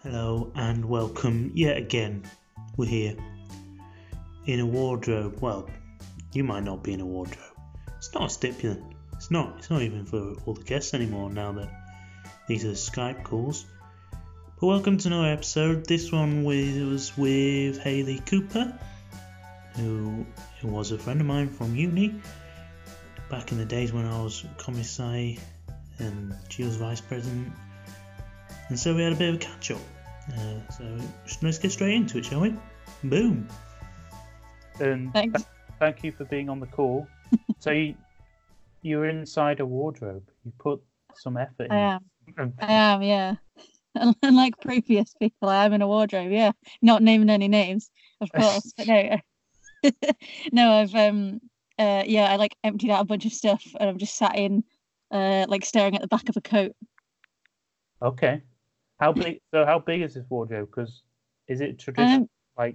Hello and welcome yet again. We're here in a wardrobe. Well, you might not be in a wardrobe. It's not a stipulant. It's not. It's not even for all the guests anymore now that these are Skype calls. But welcome to another episode. This one was with Hayley Cooper, who was a friend of mine from uni back in the days when I was commissary and she was vice president. And so we had a bit of a catch up. So let's get straight into it, shall we? Boom. And Thanks. thank you for being on the call. So you're inside a wardrobe. You put some effort in. I am, yeah. Unlike previous people, I am in a wardrobe, yeah. Not naming any names, of course. But no, no, I like emptied out a bunch of stuff and I'm just sat in, like staring at the back of a coat. Okay. How big? So how big is this wardrobe? Because is it traditional?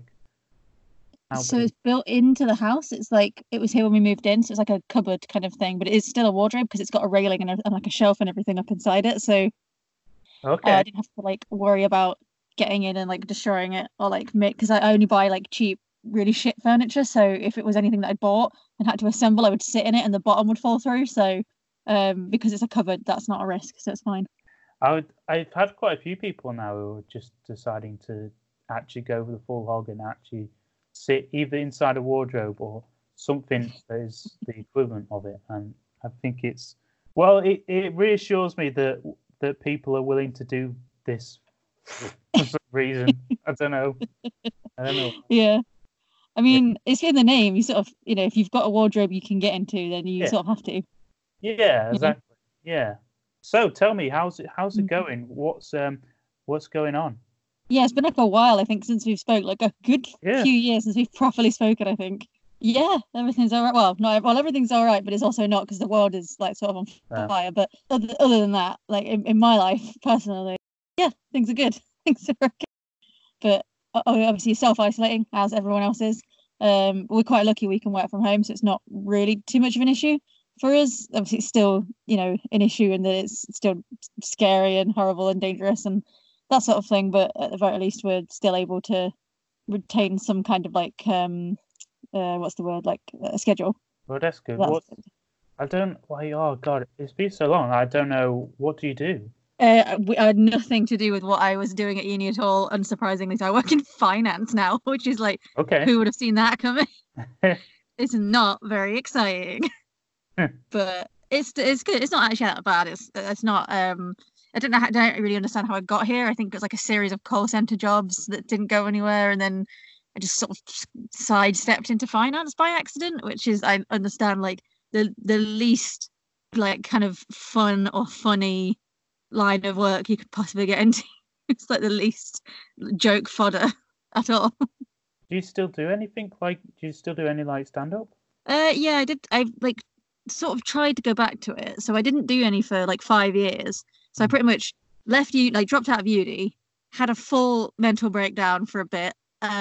So it's built into the house. It's like it was here when we moved in, so it's like a cupboard kind of thing, but it is still a wardrobe because it's got a railing and like a shelf and everything up inside it. So Okay. I didn't have to like worry about getting in and like destroying it or like make, because I only buy like cheap, really shit furniture. So if it was anything that I bought and had to assemble, I would sit in it and the bottom would fall through. So because it's a cupboard, that's not a risk, so it's fine. I've had quite a few people now who are just deciding to actually go for the full hog and actually sit either inside a wardrobe or something that is the equivalent of it. And I think it reassures me that people are willing to do this for some reason. I don't know. Yeah. I mean, it's in the name. You sort of, if you've got a wardrobe you can get into, then you sort of have to. Yeah, exactly. Yeah. So tell me, how's it going? What's going on? Yeah, it's been like a while, I think, since we've spoke, like a good few years since we've properly spoken, I think. Yeah, everything's all right. Well, everything's all right, but it's also not because the world is like sort of on fire. But other than that, like in my life personally, yeah, things are good. Things are okay. But obviously self-isolating as everyone else is. We're quite lucky we can work from home, so it's not really too much of an issue for us. Obviously, it's still, an issue in that it's still scary and horrible and dangerous and that sort of thing. But at the very least, we're still able to retain some kind of like what's the word, like a schedule. Well, that's good. Oh God, it's been so long. I don't know. What do you do? We had nothing to do with what I was doing at uni at all. Unsurprisingly, so I work in finance now, which is like, okay, who would have seen that coming? It's not very exciting. But it's good. It's not actually that bad. It's not. I don't really understand how I got here. I think it was like a series of call center jobs that didn't go anywhere, and then I just sort of sidestepped into finance by accident, which is, I understand, like the least like kind of fun or funny line of work you could possibly get into. It's like the least joke fodder at all. Do you still do anything? Like, do you still do any like stand up? Yeah, I did. I like sort of tried to go back to it, so I didn't do any for like 5 years. So I pretty much left dropped out of uni, had a full mental breakdown for a bit,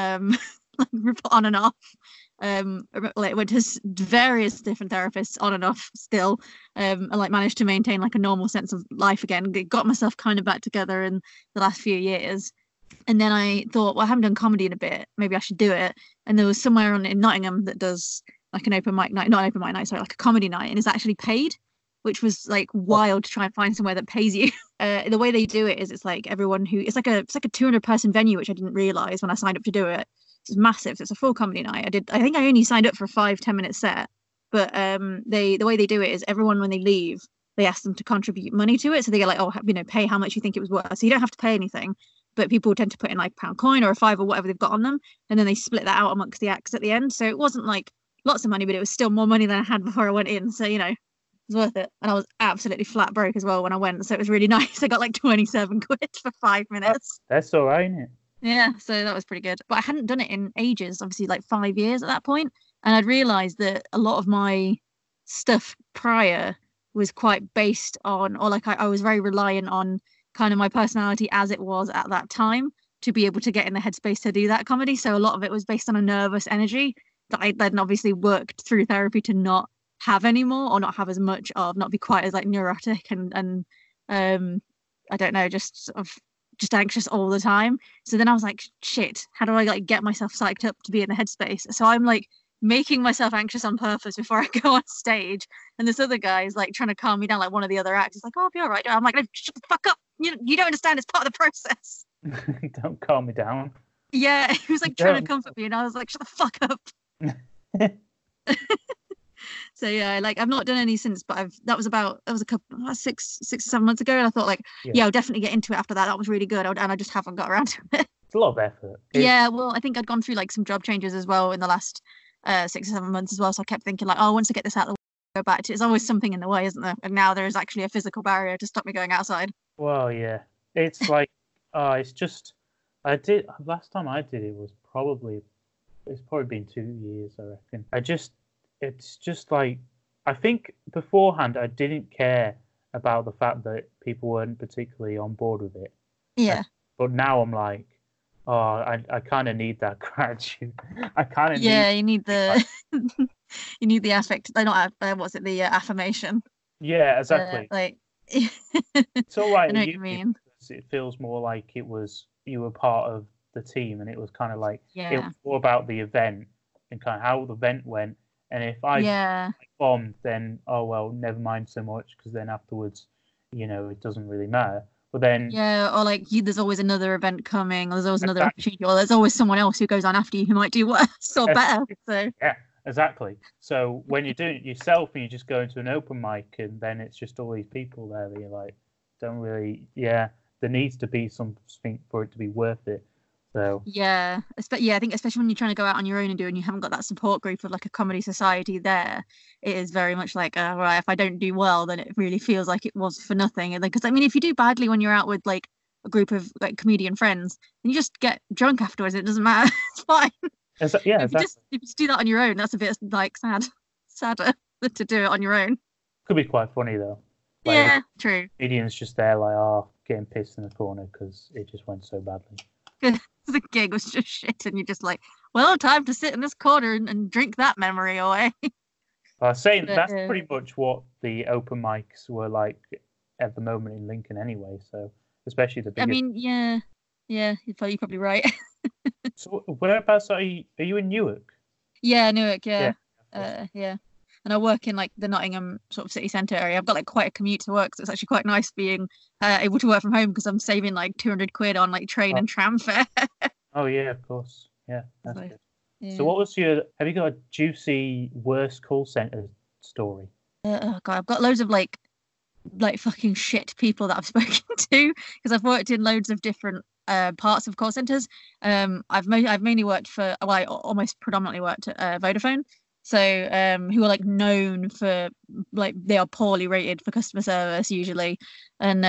like on and off. Like went to various different therapists on and off still, and like managed to maintain like a normal sense of life again. Got myself kind of back together in the last few years. And then I thought, well, I haven't done comedy in a bit, maybe I should do it. And there was somewhere in Nottingham that does like an open mic night, not an open mic night, sorry, like a comedy night, and is actually paid, which was like wild to try and find somewhere that pays you. The way they do it is it's like it's like a 200-person venue, which I didn't realize when I signed up to do it. It's massive. It's a full comedy night. I think I only signed up for a 5-10 minute set, but the way they do it is everyone, when they leave, they ask them to contribute money to it. So they get like, oh, pay how much you think it was worth. So you don't have to pay anything, but people tend to put in like a pound coin or a five or whatever they've got on them, and then they split that out amongst the acts at the end. So it wasn't like lots of money, but it was still more money than I had before I went in. So it was worth it. And I was absolutely flat broke as well when I went, so it was really nice. I got like 27 quid for 5 minutes. That's all right, isn't it? Yeah, so that was pretty good. But I hadn't done it in ages, obviously like 5 years at that point. And I'd realised that a lot of my stuff prior was quite based on, or like I was very reliant on kind of my personality as it was at that time to be able to get in the headspace to do that comedy. So a lot of it was based on a nervous energy that I then obviously worked through therapy to not have anymore, or not have as much of, not be quite as like neurotic and I don't know, just sort of just anxious all the time. So then I was like, shit, how do I like get myself psyched up to be in the headspace? So I'm like making myself anxious on purpose before I go on stage. And this other guy is like trying to calm me down, like one of the other actors, like, oh, I'll be all right. I'm like, no, shut the fuck up. You don't understand. It's part of the process. Don't calm me down. Yeah, he was like trying to comfort me, and I was like, shut the fuck up. So yeah, like I've not done any since, but that was a couple 6 or 7 months ago, and I thought like, yeah, I'll definitely get into it after that. That was really good, and I just haven't got around to it. It's a lot of effort. Yeah, well, I think I'd gone through like some job changes as well in the last 6 or 7 months as well, so I kept thinking like, oh, once I get this out of the way, go back to it. There's always something in the way, isn't there? And now there is actually a physical barrier to stop me going outside. Well, yeah, it's like, it's just, last time I did it was it's probably been 2 years, I reckon. It's just like, I think beforehand I didn't care about the fact that people weren't particularly on board with it. Yeah. But now I'm like, oh, I kind of need that gratitude. I kind of you need the you need the affect. Not what's it? The affirmation. Yeah, exactly. It's all right. I know what you mean. It feels more like you were part of the team, and it was kind of like it was more about the event and kind of how the event went. And if I bombed, then oh well, never mind so much, because then afterwards, it doesn't really matter. But then or like there's always another event coming, or there's always another opportunity, or there's always someone else who goes on after you who might do worse or better. So yeah, exactly. So when you're doing it yourself and you just go into an open mic, and then it's just all these people there that you're like, don't really, there needs to be something for it to be worth it. So I think especially when you're trying to go out on your own and you haven't got that support group of like a comedy society there, it is very much like, right, if I don't do well, then it really feels like it was for nothing. And because I mean, if you do badly when you're out with like a group of like comedian friends, then you just get drunk afterwards. It doesn't matter. It's fine. Exactly. If you just do that on your own, that's a bit like sadder than to do it on your own. Could be quite funny though. Like, yeah, true. Comedians just there like, getting pissed in the corner because it just went so badly. The gig was just shit, and you're just like, well, time to sit in this corner and drink that memory away. That's pretty much what the open mics were like at the moment in Lincoln anyway. So especially the biggest. I mean, yeah, you're probably right. So whereabouts are you in Newark? Yeah, Newark. Yeah. And I work in like the Nottingham sort of city centre area. I've got like quite a commute to work, so it's actually quite nice being able to work from home because I'm saving like 200 quid on like train and tram fare. Oh yeah, of course. Yeah, that's good. Yeah. So have you got a juicy worst call centre story? Oh god, I've got loads of like fucking shit people that I've spoken to because I've worked in loads of different parts of call centres. I've mainly worked for, I almost predominantly worked at Vodafone. So who are like known for like they are poorly rated for customer service usually, and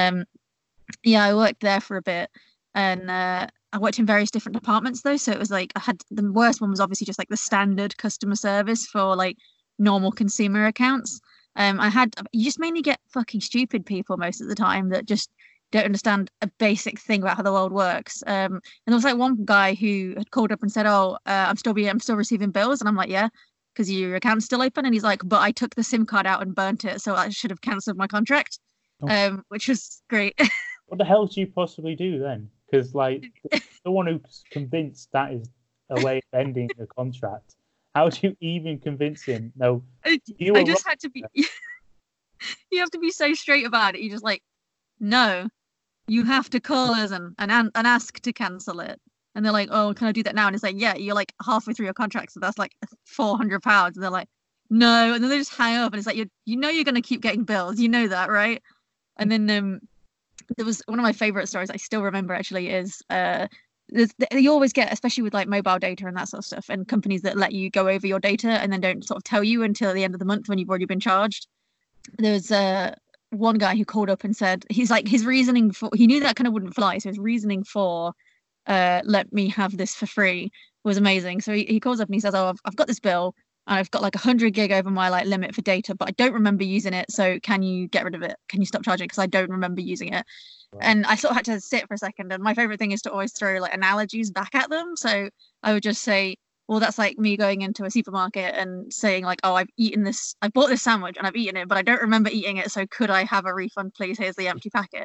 I worked there for a bit, and I worked in various different departments though. So it was like I had the worst one was obviously just like the standard customer service for like normal consumer accounts. You just mainly get fucking stupid people most of the time that just don't understand a basic thing about how the world works. And there was like one guy who had called up and said, "Oh, I'm still receiving bills," and I'm like, "Yeah, because your account's still open," and he's like, "But I took the SIM card out and burnt it, so I should have cancelled my contract," which was great. What the hell do you possibly do then? Because like the one who's convinced that is a way of ending a contract, how do you even convince him? No, had to be. You have to be so straight about it. You just like, no, you have to call us and ask to cancel it. And they're like, "Oh, can I do that now?" And it's like, "Yeah, you're like halfway through your contract, so that's like £400." And they're like, "No," and then they just hang up. And it's like, you're going to keep getting bills, you know that, right? And then there was one of my favorite stories I still remember actually is you always get, especially with like mobile data and that sort of stuff, and companies that let you go over your data and then don't sort of tell you until the end of the month when you've already been charged. There was one guy who called up and said his reasoning for, he knew that kind of wouldn't fly, so his reasoning for let me have this for free was amazing. So he calls up and he says, "Oh, I've got this bill and I've got like 100 gig over my like limit for data, but I don't remember using it. So can you get rid of it? Can you stop charging? Because I don't remember using it." Wow. And I sort of had to sit for a second. And my favorite thing is to always throw like analogies back at them. So I would just say, well, that's like me going into a supermarket and saying like, "Oh, I bought this sandwich and I've eaten it, but I don't remember eating it. So could I have a refund, please? Here's the empty packet."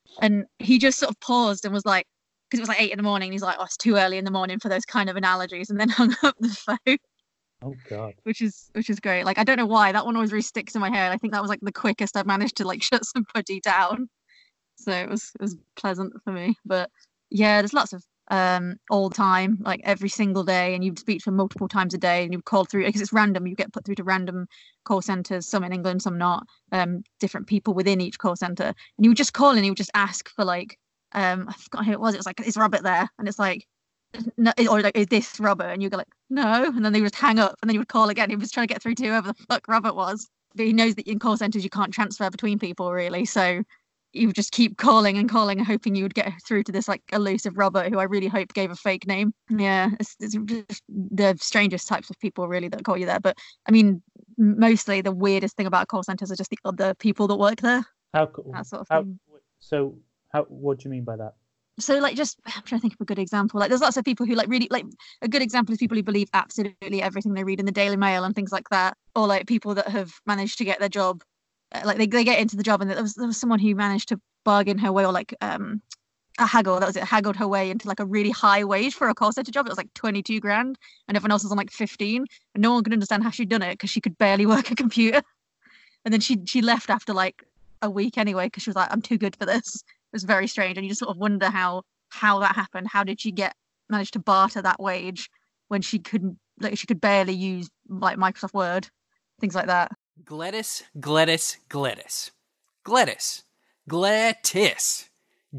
And he just sort of paused and was like, because it was like 8 a.m. He's like, oh, it's too early in the morning for those kind of analogies, and then hung up the phone. Oh God. Which is great. Like I don't know why that one always really sticks in my head. I think that was like the quickest I've managed to like shut somebody down. So it was pleasant for me. But yeah, there's lots of all the time, like every single day, and you'd speak to them multiple times a day, and you'd call through because it's random. You get put through to random call centers, some in England, some not. Different people within each call center, and you would just call and you would just ask for like I forgot who it was. It was like, is Robert there? And it's like, no, or like, is this Robert? And you go like, no, and then they would just hang up, and then you would call again. He was trying to get through to whoever the fuck Robert was, but he knows that in call centers you can't transfer between people really, so you would just keep calling and calling and hoping you would get through to this like elusive Robert, who I really hope gave a fake name. Yeah, it's just the strangest types of people really that call you there. But I mean, mostly the weirdest thing about call centers are just the other people that work there. How cool. That sort of thing. So what do you mean by that? So like, just I'm trying to think of a good example. Like there's lots of people who like really like, a good example is people who believe absolutely everything they read in the Daily Mail and things like that, or like people that have managed to get their job, like they get into the job, and there was someone who managed to bargain her way, or like haggled her way into like a really high wage for a call center job. It was like 22 grand, and everyone else was on like 15, and no one could understand how she'd done it because she could barely work a computer. And then she left after like a week anyway because she was like, I'm too good for this. It was very strange, and you just sort of wonder how that happened. How did she manage to barter that wage when she couldn't, like, she could barely use like Microsoft Word, things like that. Gletis, Gletis, Gletis. Gletis. Gletis.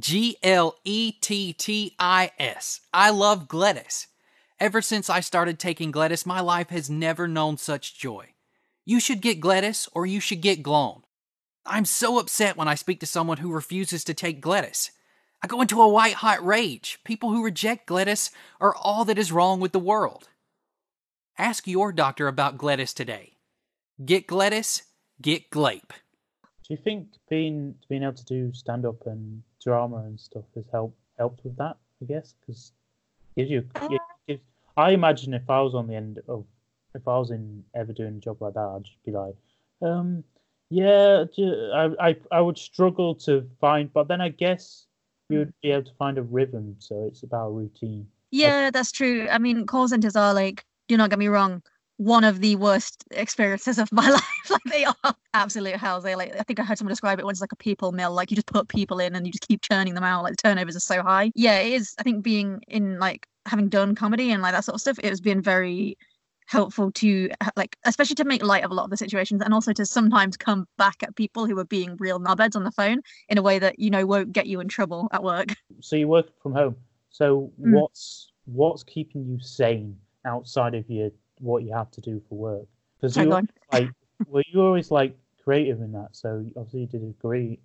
Glettis. I love Gletis. Ever since I started taking Gletis, my life has never known such joy. You should get Gletis, or you should get Glone. I'm so upset when I speak to someone who refuses to take Gletis. I go into a white-hot rage. People who reject Gletis are all that is wrong with the world. Ask your doctor about Gletis today. Get Gletis, get Glape. Do you think being able to do stand-up and drama and stuff has helped with that, I guess? Because I imagine if I was ever doing a job like that, I'd just be like, yeah, I would struggle to find, but then I guess you'd be able to find a rhythm, so it's about routine. Yeah, that's true. I mean, call centers are like, do not get me wrong, one of the worst experiences of my life. Like they are absolute hell. They like, I think I heard someone describe it once like a people mill. Like you just put people in and you just keep churning them out. Like the turnovers are so high. Yeah, it is. I think being in like having done comedy and like that sort of stuff, it has been very helpful to like, especially to make light of a lot of the situations, and also to sometimes come back at people who are being real knobheads on the phone in a way that won't get you in trouble at work. So you work from home. So what's keeping you sane outside of what you have to do for work? Because you you're always like creative in that. So obviously you did a degree,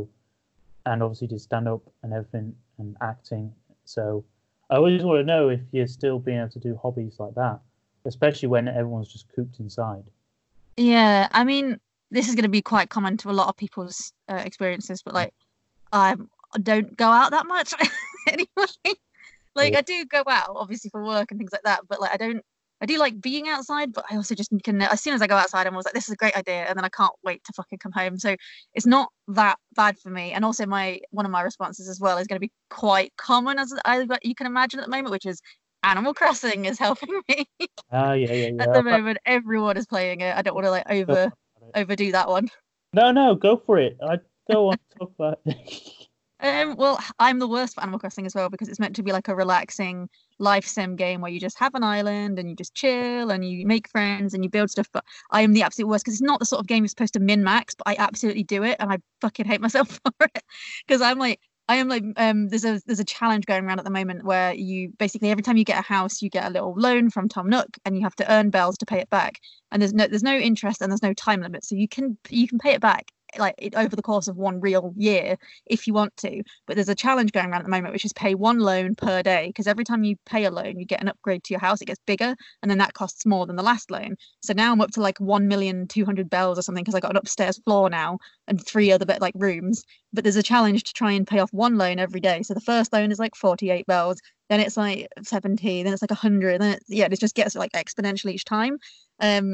and obviously did stand up and everything and acting. So I always want to know if you're still being able to do hobbies like that, especially when everyone's just cooped inside. Yeah, I mean, this is going to be quite common to a lot of people's experiences, but like, I don't go out that much anyway. Like, I do go out, obviously, for work and things like that, but like, I do like being outside, but I also just can, as soon as I go outside, I'm always like, this is a great idea, and then I can't wait to fucking come home. So it's not that bad for me. And also one of my responses as well is going to be quite common, as you can imagine at the moment, which is Animal Crossing is helping me. Yeah. At the moment, everyone is playing it. I don't want to like overdo that one. No, go for it. I don't want to talk about it. Well, I'm the worst for Animal Crossing as well, because it's meant to be like a relaxing life sim game where you just have an island and you just chill and you make friends and you build stuff. But I am the absolute worst, because it's not the sort of game you're supposed to min-max, but I absolutely do it, and I fucking hate myself for it, because I am like there's a challenge going around at the moment where you basically, every time you get a house, you get a little loan from Tom Nook, and you have to earn bells to pay it back, and there's no interest and there's no time limit, so you can pay it back like over the course of one real year if you want to. But there's a challenge going around at the moment, which is pay one loan per day, because every time you pay a loan, you get an upgrade to your house. It gets bigger, and then that costs more than the last loan. So now I'm up to like 1,200,000 bells or something, because I got an upstairs floor now and 3 other like rooms. But there's a challenge to try and pay off one loan every day. So the first loan is like 48 bells, then it's like 70, then it's like 100, then it just gets like exponential each time.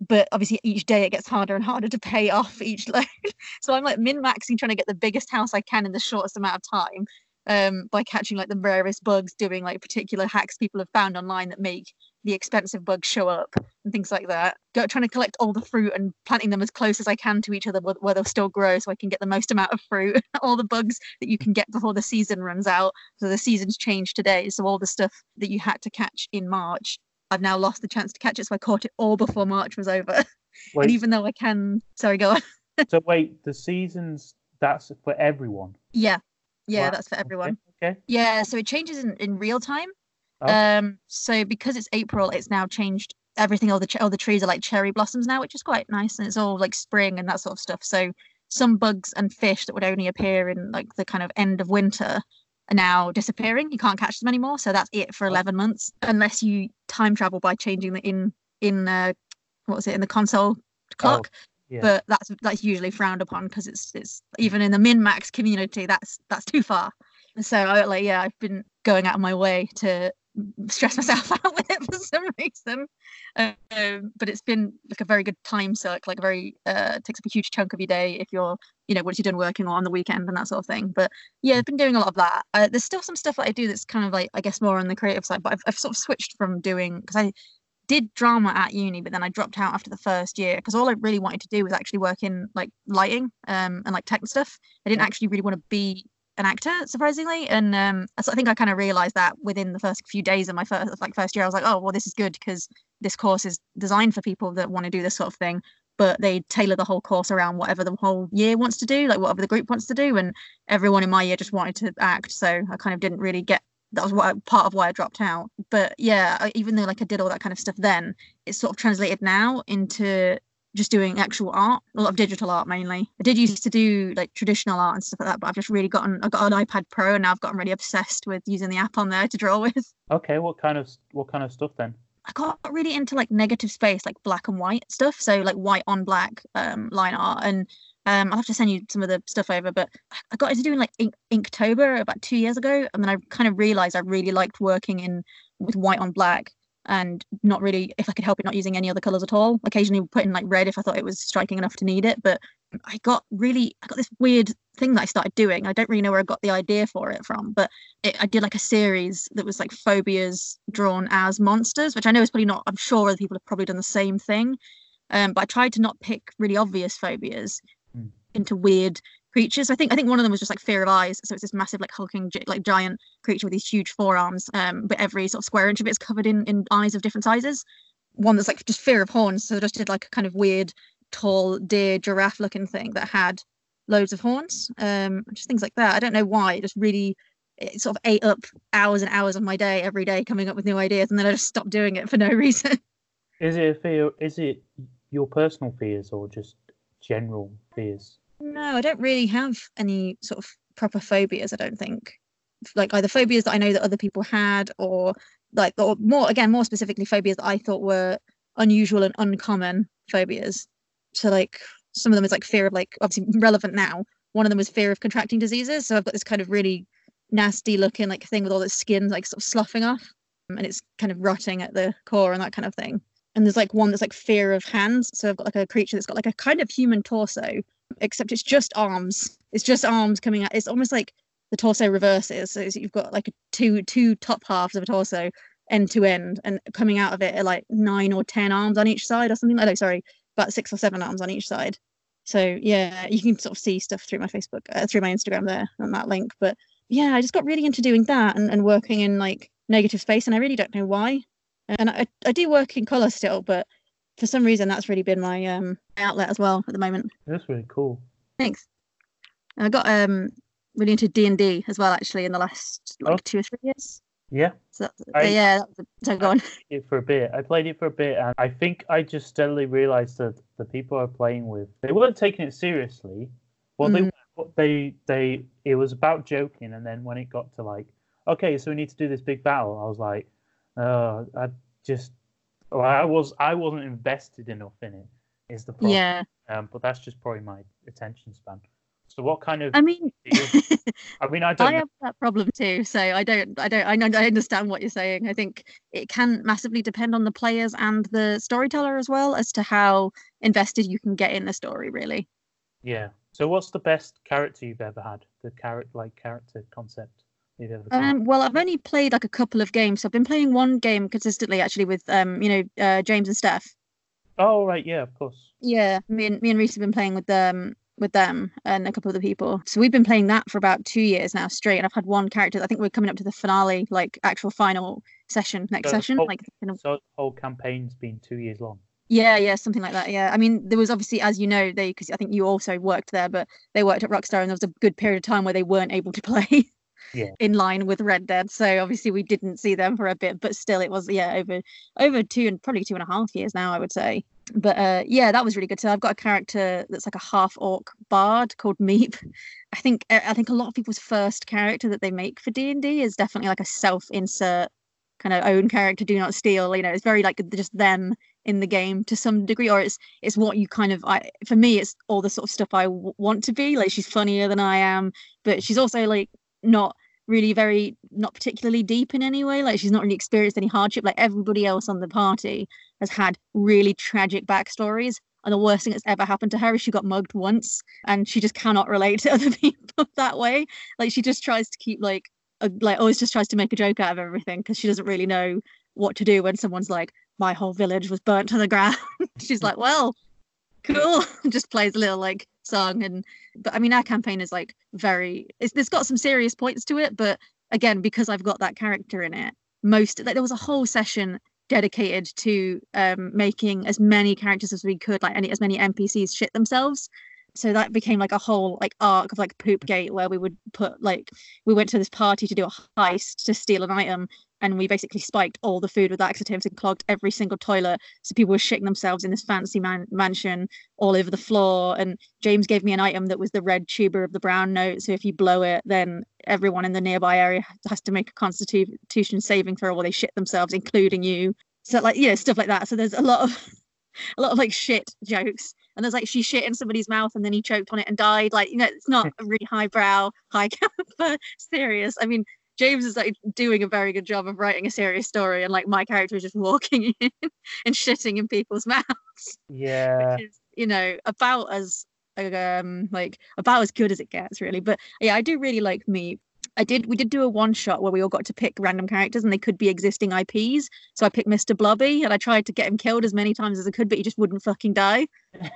but obviously each day it gets harder and harder to pay off each load. So I'm like min-maxing, trying to get the biggest house I can in the shortest amount of time, by catching like the rarest bugs, doing like particular hacks people have found online that make the expensive bugs show up and things like that. Trying to collect all the fruit and planting them as close as I can to each other where they'll still grow, so I can get the most amount of fruit. All the bugs that you can get before the season runs out. So the season's changed today, so all the stuff that you had to catch in March, I've now lost the chance to catch it, so I caught it all before March was over. Wait, And even though I can, sorry, go on. so wait, the seasons, that's for everyone? Yeah, Wow, that's for everyone. Okay. Yeah, so it changes in real time. Oh. So because it's April, it's now changed everything. All the trees are like cherry blossoms now, which is quite nice, and it's all like spring and that sort of stuff. So some bugs and fish that would only appear in like the kind of end of winter are now disappearing. You can't catch them anymore. So that's it for 11 months, unless you time travel by changing the in what was it, in the console clock. Yeah. But that's usually frowned upon, because it's even in the min-max community, that's too far. So I've been going out of my way to stress myself out with it for some reason. But it's been like a very good time suck, like takes up a huge chunk of your day if you're, once you're done working or on the weekend and that sort of thing. But yeah, I've been doing a lot of that. There's still some stuff that I do that's kind of like, I guess, more on the creative side, but I've sort of switched from doing, because I did drama at uni, but then I dropped out after the first year, because all I really wanted to do was actually work in like lighting and like tech and stuff. I didn't actually really want to be an actor, surprisingly. And so I think I kind of realized that within the first few days of my first year. I was like, oh well, this is good, because this course is designed for people that want to do this sort of thing, but they tailor the whole course around whatever the whole year wants to do, like whatever the group wants to do. And everyone in my year just wanted to act, so I kind of didn't really get, that was part of why I dropped out. But yeah, even though like I did all that kind of stuff then, it's sort of translated now into just doing actual art, a lot of digital art mainly. I did used to do like traditional art and stuff like that, but I've just really got an iPad Pro, and now I've gotten really obsessed with using the app on there to draw with. Okay, what kind of stuff then? I got really into like negative space, like black and white stuff, so like white on black line art. And I'll have to send you some of the stuff over, but I got into doing like Inktober about 2 years ago, and then I kind of realized I really liked working with white on black, and not really, if I could help it, not using any other colors at all. Occasionally put in like red if I thought it was striking enough to need it. But I got this weird thing that I started doing. I don't really know where I got the idea for it from, but I did like a series that was like phobias drawn as monsters, which I know is probably not, I'm sure other people have probably done the same thing. But I tried to not pick really obvious phobias into weird creatures. I think one of them was just like fear of eyes. So it's this massive like hulking like giant creature with these huge forearms, but every sort of square inch of it's covered in eyes of different sizes. One that's like just fear of horns. So I just did like a kind of weird tall deer giraffe looking thing that had loads of horns. Just things like that. I don't know why. It sort of ate up hours and hours of my day every day coming up with new ideas, and then I just stopped doing it for no reason. Is it a fear? Is it your personal fears or just general fears? No, I don't really have any sort of proper phobias, I don't think. Like either phobias that I know that other people had, or more specifically phobias that I thought were unusual and uncommon phobias. So like some of them is like fear of, like, obviously relevant now. One of them was fear of contracting diseases. So I've got this kind of really nasty looking like thing with all the skin like sort of sloughing off, and it's kind of rotting at the core and that kind of thing. And there's like one that's like fear of hands. So I've got like a creature that's got like a kind of human torso, except it's just arms. It's just arms coming out. It's almost like the torso reverses. So you've got like two top halves of a torso end to end, and coming out of it are like 9 or 10 arms on each side or something. Oh, no, sorry, about 6 or 7 arms on each side. So yeah, you can sort of see stuff through my Facebook, through my Instagram there on that link. But yeah, I just got really into doing that and working in like negative space, and I really don't know why. And I do work in colour still, but for some reason that's really been my outlet as well at the moment. That's really cool. Thanks. I got really into D&D as well, actually, in the last 2 or 3 years. Yeah. So go on. I played it for a bit, and I think I just steadily realised that the people I was playing with, they weren't taking it seriously. Well, it was about joking, and then when it got to like, okay, so we need to do this big battle, I was like, I wasn't invested enough in it. Is the problem? Yeah. But that's just probably my attention span. So what kind of? I mean, I mean, I don't I know. have that problem too. So I understand what you're saying. I think it can massively depend on the players and the storyteller as well as to how invested you can get in the story, really. Yeah. So what's the best character you've ever had? The character concept you've ever seen? Well, I've only played like a couple of games. So I've been playing one game consistently, actually, with James and Steph. Oh, right. Yeah, of course. Yeah, me and Reese have been playing with them and a couple of the people. So we've been playing that for about 2 years now straight. And I've had one character. I think we're coming up to the finale, like actual final session next session. So the whole campaign's been 2 years long. Yeah, something like that. Yeah, I mean, there was obviously, as you know, because I think you also worked there, but they worked at Rockstar, and there was a good period of time where they weren't able to play in line with Red Dead. So obviously we didn't see them for a bit, but still, it was over 2 and probably 2.5 years now, I would say. But that was really good. So I've got a character that's like a half orc bard called Meep. I think a lot of people's first character that they make for D&D is definitely like a self-insert kind of own character, do not steal. It's very like just them in the game to some degree, or it's what you kind of for me it's all the sort of stuff I want to be. Like, she's funnier than I am, but she's also like not particularly deep in any way. Like, she's not really experienced any hardship. Like, everybody else on the party has had really tragic backstories, and the worst thing that's ever happened to her is she got mugged once, and she just cannot relate to other people that way. Like, she just tries to keep always just tries to make a joke out of everything, because she doesn't really know what to do when someone's like, my whole village was burnt to the ground. She's like, well, cool. Just plays a little like song. But I mean, our campaign is like it's got some serious points to it, but again, because I've got that character in it, there was a whole session dedicated to making as many characters as we could, like as many NPCs shit themselves. So that became like a whole like arc of like Poopgate, where we would we went to this party to do a heist to steal an item, and we basically spiked all the food with laxatives and clogged every single toilet. So people were shitting themselves in this fancy mansion all over the floor. And James gave me an item that was the red tuber of the brown note. So if you blow it, then everyone in the nearby area has to make a Constitution saving throw, or they shit themselves, including you. So like, stuff like that. So there's a lot of like shit jokes. And there's like, she shit in somebody's mouth and then he choked on it and died. Like, it's not a really highbrow, high caliber, serious. I mean, James is like doing a very good job of writing a serious story, and like my character is just walking in and shitting in people's mouths. Yeah. Which is, about as good as it gets, really. But yeah, I do really like me. We did do a one shot where we all got to pick random characters, and they could be existing IPs. So I picked Mr. Blobby, and I tried to get him killed as many times as I could, but he just wouldn't fucking die.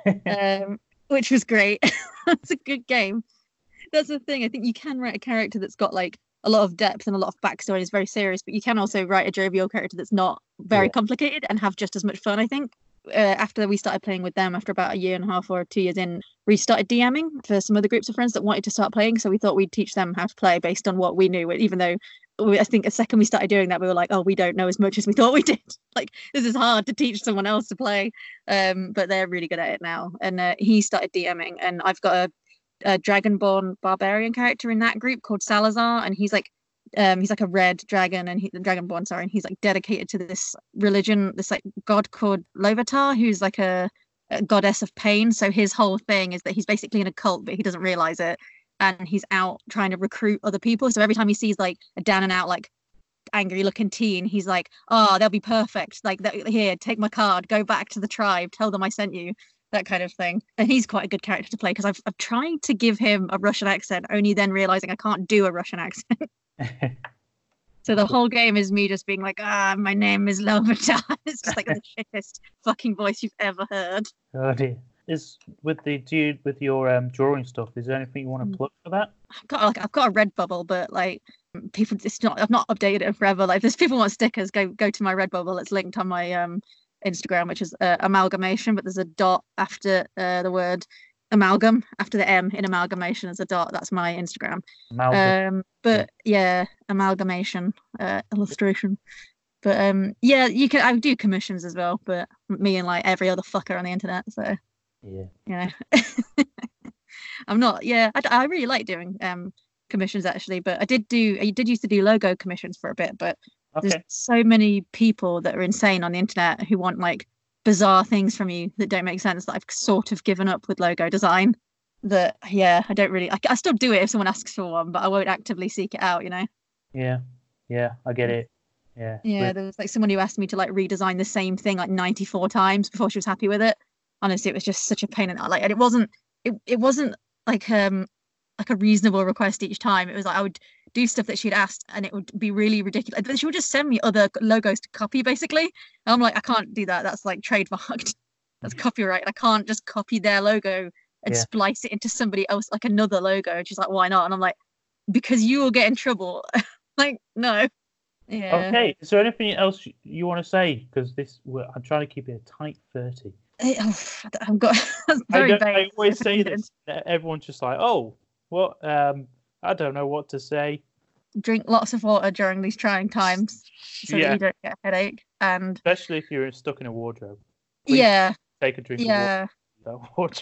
Which was great. It's a good game. That's the thing. I think you can write a character that's got like a lot of depth and a lot of backstory, is very serious, but you can also write a jovial character that's not very complicated and have just as much fun, I think. After we started playing with them, after about 1.5 years or 2 years in, we started DMing for some other groups of friends that wanted to start playing. So we thought we'd teach them how to play based on what we knew, even though I think the second we started doing that, we were like, oh, we don't know as much as we thought we did. Like, this is hard to teach someone else to play. But they're really good at it now. And he started DMing, and I've got a Dragonborn barbarian character in that group called Salazar, and he's like a red dragon, and Dragonborn, sorry, and he's like dedicated to this religion, this like god called Lovatar, who's like a goddess of pain. So his whole thing is that he's basically in a cult, but he doesn't realize it, and he's out trying to recruit other people. So every time he sees like a down and out like angry looking teen, he's like, oh, they'll be perfect, like, here, take my card, go back to the tribe, tell them I sent you, that kind of thing. And he's quite a good character to play, because I've tried to give him a Russian accent, only then realizing I can't do a Russian accent. So the whole game is me just being like, my name is Lovatar. It's just like the shittest fucking voice you've ever heard. Oh dear. With your drawing stuff, is there anything you want to plug for that? I've got a Redbubble, but like people, I've not updated it forever. Like, if there's people want stickers, go to my Redbubble. It's linked on my Instagram, which is amalgamation, but there's a dot after the word amalgam, after the M in amalgamation is a dot. That's my Instagram. But yeah, amalgamation illustration. But you can. I do commissions as well, but me and like every other fucker on the internet. So yeah. I'm not. Yeah, I really like doing commissions actually, but I did used to do logo commissions for a bit, but there's so many people that are insane on the internet who want like bizarre things from you that don't make sense, that I've sort of given up with logo design. that yeah, I don't really. I still do it if someone asks for one, but I won't actively seek it out. Yeah, I get it. Yeah. Yeah, there was like someone who asked me to like redesign the same thing like 94 times before she was happy with it. Honestly, it was just such a pain in the like, and it wasn't like a reasonable request each time. It was like I would do stuff that she'd asked and it would be really ridiculous. She would just send me other logos to copy basically. And I'm like, I can't do that. That's like trademarked. That's copyright. I can't just copy their logo and splice it into somebody else like another logo. And she's like, why not? And I'm like, because you will get in trouble. Like, no. Yeah. Okay. Is there anything else you want to say? Because I'm trying to keep it a tight 30. I've got. That's very vague. I always say this. Everyone's just like, oh, what? I don't know what to say. Drink lots of water during these trying times so that you don't get a headache, and especially if you're stuck in a wardrobe. Please take a drink of water.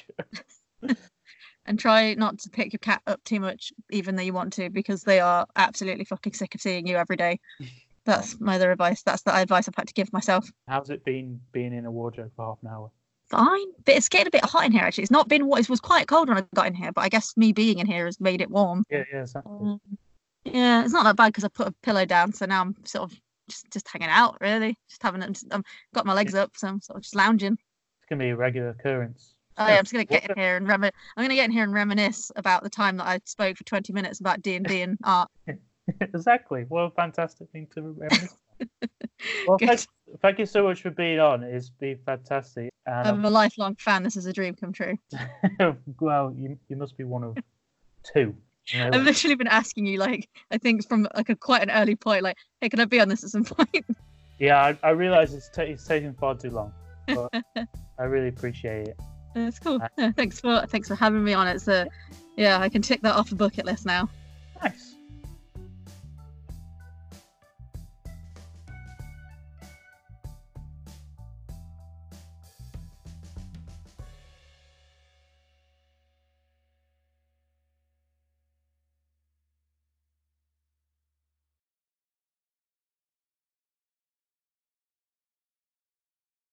And try not to pick your cat up too much, even though you want to, because they are absolutely fucking sick of seeing you every day. That's my other advice. That's the advice I've had to give myself. How's it been being in a wardrobe for half an hour? Fine, but it's getting a bit hot in here actually. It's not been it was quite cold when I got in here, but I guess me being in here has made it warm. Yeah, exactly. Yeah, it's not that bad because I put a pillow down, so now I'm sort of just hanging out, really. Just having got my legs up, so I'm sort of just lounging. It's gonna be a regular occurrence. Oh yeah, I'm just gonna get in here and reminisce about the time that I spoke for 20 minutes about D&D and art. Exactly. What a fantastic thing to reminisce. Well, thank you so much for being on. It's been fantastic. And I'm a lifelong fan. This is a dream come true. Well, you must be one of two. I've literally been asking you, like, I think from like quite an early point, like, hey, can I be on this at some point? Yeah, I realise it's taking far too long, but I really appreciate it. It's cool. Thanks for having me on. It's I can tick that off a bucket list now. Nice.